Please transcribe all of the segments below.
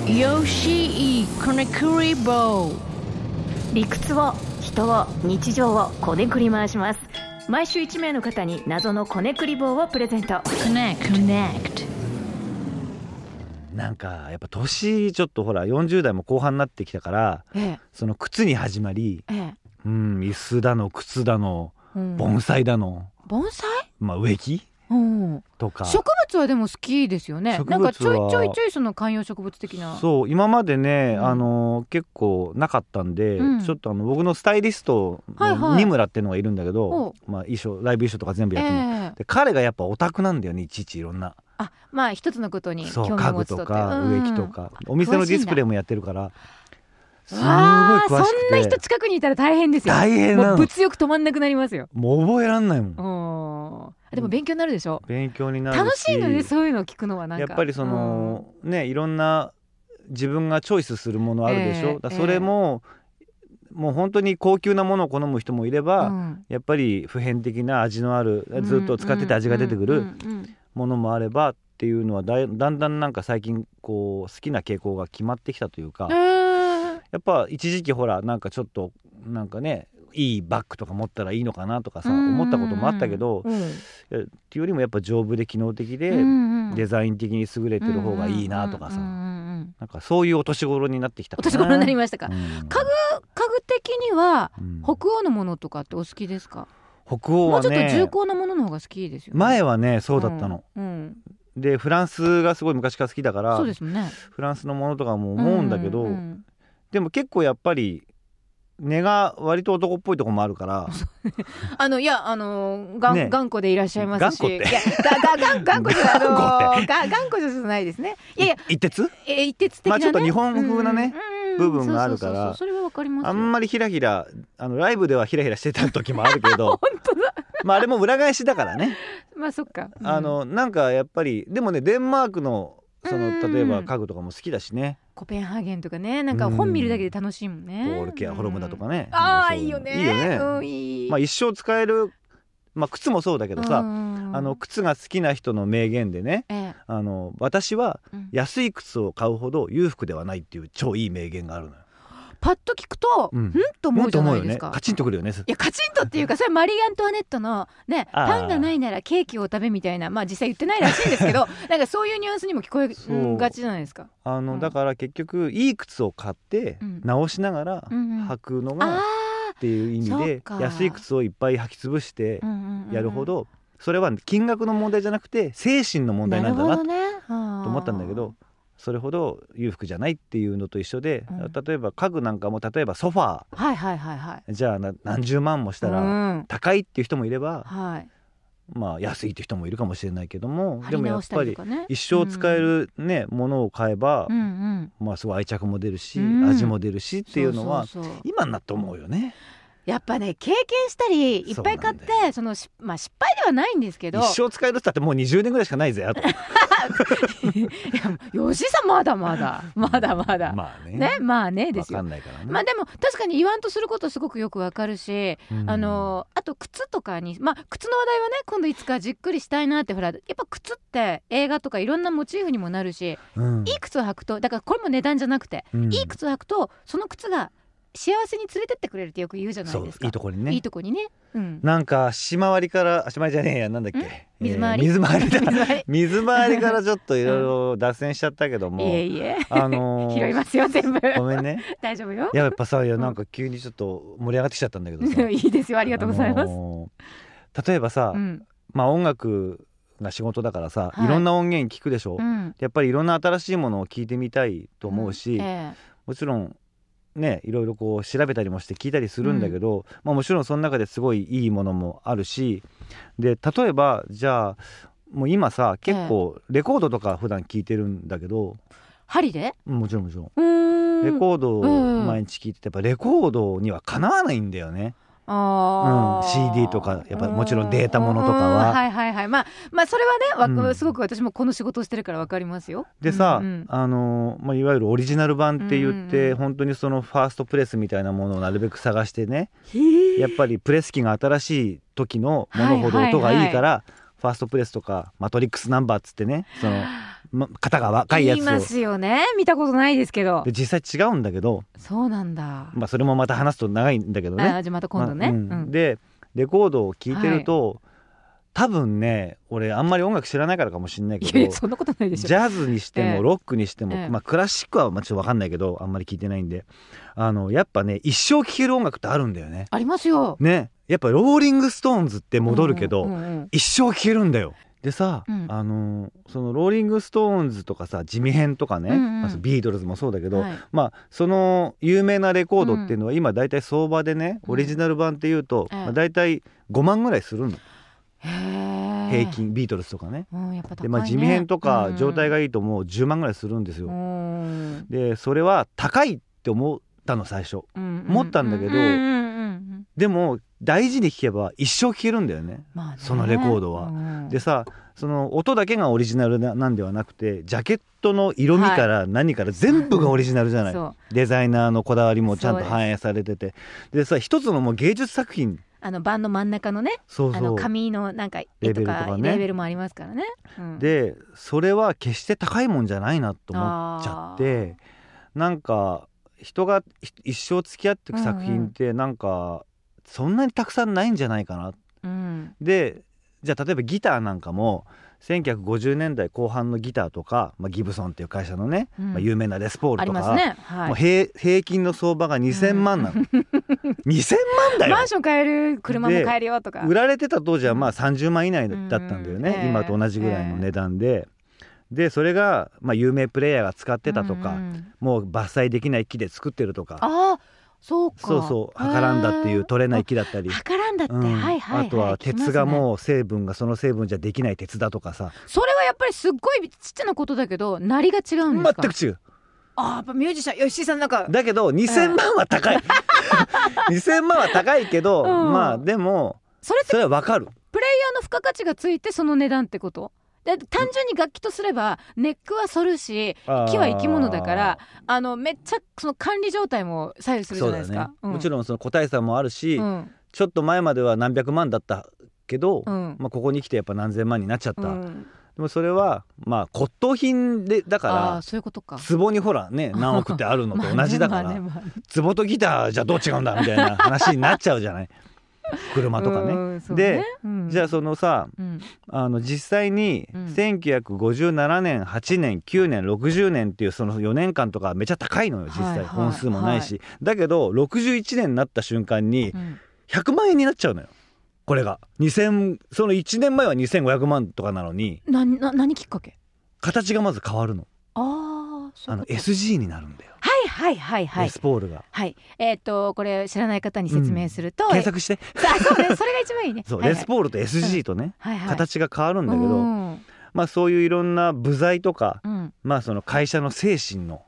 よしいこねくり棒。 理屈を、人を、日常をこねくり回します。毎週1名の方に謎のこねくり棒をプレゼント。 Connect。 なんかやっぱ年ちょっとほら40代も後半になってきたから、その靴に始まり、椅子だの靴だの、盆栽だの、 盆栽、 植木とか。 植物はでも好きですよね。なんかちょいちょいその観葉植物的な。 そう今までね、結構なかったんで、ちょっと僕のスタイリストの二村っていうのがいるんだけど、ライブ衣装とか全部やってるの、で彼がやっぱオタクなんだよね、いちいちいろんな。 一つのことに興味を家具持つとって。 とか植木とか、お店のディスプレイもやってるからすごい詳しくて。 そんな人近くにいたら大変ですよ。 大変なの。 もう物欲止まんなくなりますよ。 もう覚えらんないもん。 でも勉強になるでしょ。 勉強になるし楽しいので、そういうのを聞くのはなんかやっぱりその、いろんな自分がチョイスするものあるでしょ、それも、もう本当に高級なものを好む人もいれば、やっぱり普遍的な味のある、ずっと使ってて味が出てくるものもあればっていうのはだんだんなんか最近こう好きな傾向が決まってきたというか、やっぱ一時期ほらなんかちょっとなんかねいいバッグとか持ったらいいのかなとかさ思ったこともあったけど、っていうよりもやっぱ丈夫で機能的で、デザイン的に優れてる方がいいなとかさ、なんかそういうお年頃になってきたかな。 お年頃になりましたか。家具的には北欧のものとかってお好きですか。 北欧はね、 もうちょっと重厚なものの方が好きですよね。 前はねそうだったの、でフランスがすごい昔から好きだから、 そうですもんね、 フランスのものとかも思うんだけど、でも結構やっぱり根が割と男っぽいところもあるから頑固でいらっしゃいますし、頑固じゃないですね。 一徹的なね、 ちょっと日本風なね部分があるから、 それはわかりますよ。 あんまりヒラヒラライブではヒラヒラしてた時もあるけど本当だあれも裏返しだからね。 そっか、 なんかやっぱりでもねデンマークの例えば家具とかも好きだしね。 コペンハーゲンとかね、なんか本見るだけで楽しいもんね。 ポールケアホルムだとかね、 いいよね。いいよね。 一生使える、靴もそうだけどさ、靴が好きな人の名言でね、私は安い靴を買うほど裕福ではないっていう超いい名言があるのよ。 パッと聞くとと思うじゃないですか。 カチンとくるよね。 いやカチンとっていうか、それはマリー・アントワネットのね、パンがないならケーキを食べみたいな、実際言ってないらしいんですけどなんかそういうニュアンスにも聞こえがちじゃないですか。 だから結局いい靴を買って直しながら履くのがっていう意味で、安い靴をいっぱい履き潰してやるほど、それは金額の問題じゃなくて精神の問題なんだなと思ったんだけど、それほど裕福じゃないっていうのと一緒で、例えば家具なんかも、例えばソファー、じゃあ何十万もしたら高いっていう人もいれば、安いっていう人もいるかもしれないけども、でもやっぱり一生使えるね、ものを買えば、すごい愛着も出るし、味も出るしっていうのは今になって思うよね。 やっぱね、経験したりいっぱい買って、失敗ではないんですけど、 一生使えるって言ったってもう20年ぐらいしかないぜあと吉さんまだまだねですよ。 分かんないからね。 でも確かに言わんとすることすごくよくわかるし、あと靴とかに、靴の話題はね今度いつかじっくりしたいなって。ほらやっぱ靴って映画とかいろんなモチーフにもなるし、いい靴を履くと、だからこれも値段じゃなくて、いい靴を履くとその靴が幸せに連れてってくれるってよく言うじゃないですか。 いいとこにね。 いいとこにね。 なんか足回りから足回りじゃねえや、なんだっけ、 水回り水回りからちょっといろいろ脱線しちゃったけども、 拾いますよ全部。 ごめんね。 大丈夫よ。 やっぱさ、なんか急にちょっと盛り上がってきちゃったんだけどさいいですよ、ありがとうございます。 例えばさ、音楽が仕事だからさ、いろんな音源聞くでしょ、やっぱりいろんな新しいものを聞いてみたいと思うし、もちろんね、いろいろこう調べたりもして聞いたりするんだけど、もちろんその中ですごいいいものもあるし、で例えばじゃあもう今さ結構レコードとか普段聞いてるんだけど、 針でもちろんレコードを毎日聞いてて、やっぱレコードにはかなわないんだよね。CD とかやっぱもちろんデータものとかは、 それはね、すごく私もこの仕事をしてるから分かりますよ。 でさ、いわゆるオリジナル版って言って、本当にそのファーストプレスみたいなものをなるべく探してね、やっぱりプレス機が新しい時のものほど音がいいから、 ファーストプレスとかマトリックスナンバーっつってね、その、肩が若いやつを言いますよね。見たことないですけど。 で実際違うんだけど、 そうなんだ。 それもまた話すと長いんだけどね。 じゃあまた今度ね、 でレコードを聴いてると、多分ね、俺あんまり音楽知らないからかもしれないけど、 そんなことないでしょ。 ジャズにしてもロックにしても、クラシックはちょっと分かんないけどあんまり聞いてないんで、やっぱね一生聴ける音楽ってあるんだよね。 ありますよね。やっぱローリングストーンズって戻るけど、一生聴けるんだよ。でさ、そのローリングストーンズとかさ、ジミヘンとかね、ビートルズもそうだけど、その有名なレコードっていうのは今だいたい相場でね、オリジナル版っていうとだいたい5万ぐらいするの。平均ビートルズとかね。でジミヘンとか状態がいいともう10万ぐらいするんですよ。でそれは高いって思ったの最初、思ったんだけど、でも大事に聴けば一生聴けるんだよね、そのレコードは。でさ、その音だけがオリジナルなんではなくて、ジャケットの色味から何から全部がオリジナルじゃない、デザイナーのこだわりもちゃんと反映されてて、でさ、一つのもう芸術作品、 盤の真ん中のね、紙のなんか絵とかレーベルもありますからね、 でそれは決して高いもんじゃないなと思っちゃって、なんか人が一生付き合っていく作品ってなんかそんなにたくさんないんじゃないかな、でじゃあ例えばギターなんかも1950年代後半のギターとか、ギブソンっていう会社のね、有名なレスポールとか、もう平均の相場が2000万なの、2000万だよ。 マンション買える、車も買えるよとか。 売られてた当時は30万以内だったんだよね、今と同じぐらいの値段で。でそれが、有名プレイヤーが使ってたとか、もう伐採できない木で作ってるとか、そうハカランダっていう取れない木だったり、 ハカランダって、 あとは鉄がもう成分がその成分じゃできない鉄だとかさ。 それはやっぱりすっごいちっちゃなことだけど、鳴りが違うんですか？ 全く違う。 やっぱミュージシャン、吉井さんなんかだけど2000万は高い、2000万は高いけど、でもそれは分かる。 プレイヤーの付加価値がついてその値段ってこと？で単純に楽器とすればネックは反るし、木は生き物だから、めっちゃその管理状態も左右するじゃないですか。 もちろんその個体差もあるし、ちょっと前までは何百万だったけど、ここに来てやっぱ何千万になっちゃった、でもそれは骨董品でだから、 そういうことか。 壺にほらね何億ってあるのと同じだから壺とギターじゃどう違うんだみたいな話になっちゃうじゃない車とかね。で、じゃあそのさ、実際に1957年8年9年60年っていうその4年間とかめちゃ高いのよ実際、本数もないし、だけど61年になった瞬間に100万円になっちゃうのよ。これがその1年前は2500万とかなのに、 何きっかけ？ 形がまず変わるの。SG になるんだよ。レスポールが。 これ知らない方に説明すると、 検索して。 そうね、それが一番いいね。 レスポールと SG とね、形が変わるんだけど、そういういろんな部材とか、その会社の精神の、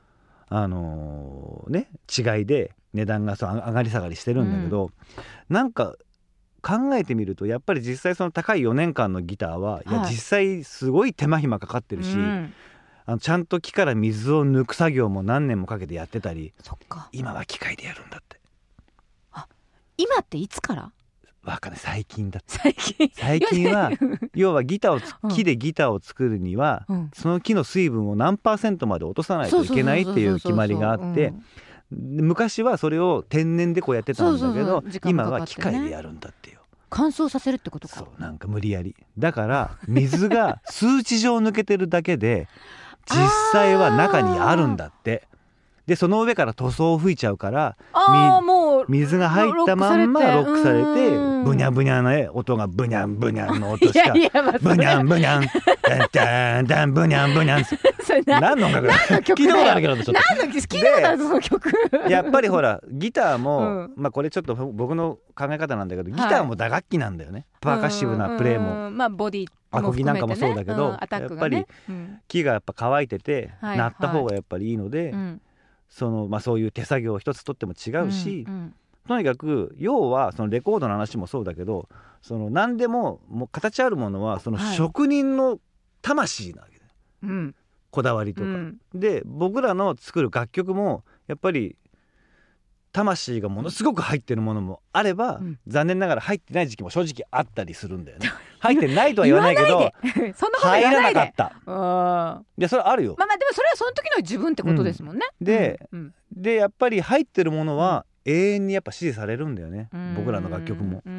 違いで値段が上がり下がりしてるんだけど、なんか考えてみるとやっぱり実際その高い4年間のギターは、実際すごい手間暇かかってるし、ちゃんと木から水を抜く作業も何年もかけてやってたり。今は機械でやるんだって。 今っていつから？ わかんない、最近だって。最近は要は木でギターを作るには、その木の水分を何%まで落とさないといけないっていう決まりがあって、昔はそれを天然でこうやってたんだけど、今は機械でやるんだっていう。 乾燥させるってことか。 なんか無理やりだから水が数値上抜けてるだけで実際は中にあるんだって。でその上から塗装を吹いちゃうからもう水が入ったまんまロックされて、ブニャブニャの音がブニャンブニャンの音しかブニャンブニャンダンダンブニャンブニャン何の音楽だ？聞いたことあるけど、ちょっと聞いたことあるその曲。 やっぱりほらギターも、これちょっと僕の考え方なんだけど、ギターも打楽器なんだよね。パーカッシブなプレーも、 ボディアコギなんかもそうだけど、やっぱり木がやっぱ乾いてて鳴った方がやっぱりいいので、そういう手作業を一つとっても違うし、とにかく要はそのレコードの話もそうだけど、何でも形あるものはその職人の魂なわけだよ、こだわりとか、で僕らの作る楽曲もやっぱり魂がものすごく入ってるものもあれば、残念ながら入ってない時期も正直あったりするんだよね。入ってないとは言わないけどそんなこと言わないで、 入らなかった。いやそれあるよ。 まあでもそれはその時の自分ってことですもんね。 でやっぱり入ってるものは永遠にやっぱ支持されるんだよね、僕らの楽曲も。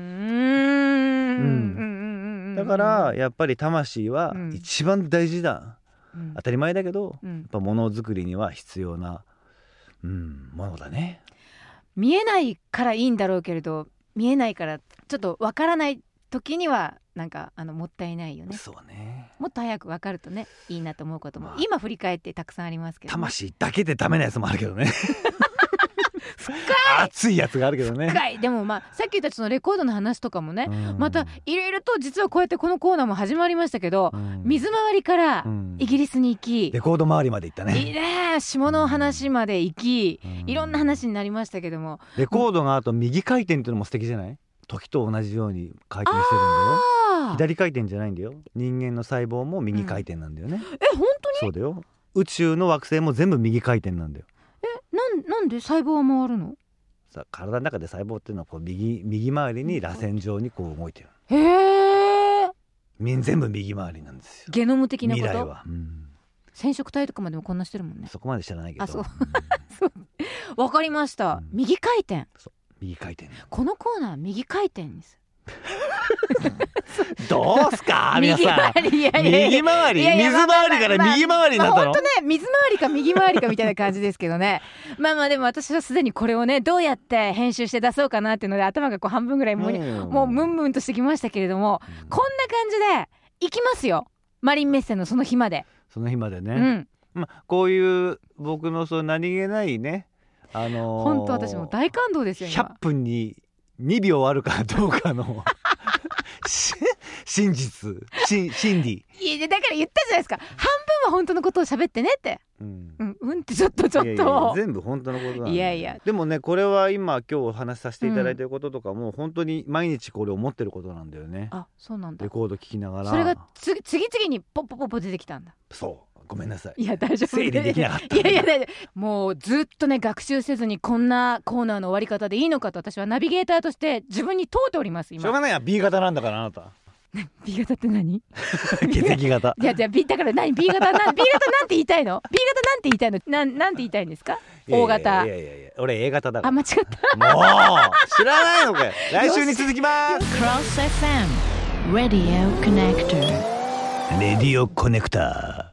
だからやっぱり魂は一番大事だ、当たり前だけど、やっぱものづくりには必要な、ものだね。 見えないからいいんだろうけれど、見えないからちょっとわからない時にはなんかもったいないよね。 そうね。 もっと早くわかるとねいいなと思うことも、今振り返ってたくさんありますけど、ね、 魂だけでダメなやつもあるけどね。熱いやつがあるけどね。 深い。でもさっき言ったそのレコードの話とかもね、またいろいろと実はこうやってこのコーナーも始まりましたけど、水回りからイギリスに行き、 レコード周りまで行ったね。 いいね。下の話まで行き、いろんな話になりましたけども、 レコードがあと右回転っていうのも素敵じゃない？時と同じように回転してるんだよ。左回転じゃないんだよ。人間の細胞も右回転なんだよね。 本当に？ そうだよ。宇宙の惑星も全部右回転なんだよ。 なんで細胞は回るの？ 体の中で細胞っていうのはこう右回りに螺旋状にこう動いてる。 へえ。 全部右回りなんですよ。 ゲノム的なこと。 未来は、 染色体とかまでもこんなしてるもんね。 そこまで知らないけど。 そうわかりました、右回転。 右回転。このコーナー右回転です。 どうすか皆さん。右回り水回りから右回りになったの。 本当ね、水回りか右回りかみたいな感じですけどね。でも私はすでにこれをねどうやって編集して出そうかなっていうので頭がこう半分ぐらいもうムンムンとしてきましたけれども、こんな感じでいきますよ、マリンメッセのその日まで。 その日までね、こういう僕のそう何気ないね、 本当私も大感動ですよ。 100分に2秒あるかどうかの真実、真理。 いやだから言ったじゃないですか、半分は本当のことを喋ってねって。ってちょっといや全部本当のことなんいやでもね、これは今お話しさせていただいてることとかも、本当に毎日これ思ってることなんだよね。 あ、そうなんだ。 レコード聴きながらそれが次々にポッポポッポ出てきたんだ。 そうごめんなさい。 いや大丈夫。 整理できなかった。 いや大丈夫。もうずっとね学習せずにこんなコーナーの終わり方でいいのかと私はナビゲーターとして自分に問うております今。 しょうがないや、 B 型なんだからあなた。 B 型って何？ 血液型。 いやだから何 B 型なんて言いたいの？ B 型なんて言いたいの？なんて言いたいんですか？O 型。 いや俺 A 型だから。 間違った。 もう知らないのかよ。来週に続きます。 Cross FM Radio Connector レディオコネクター。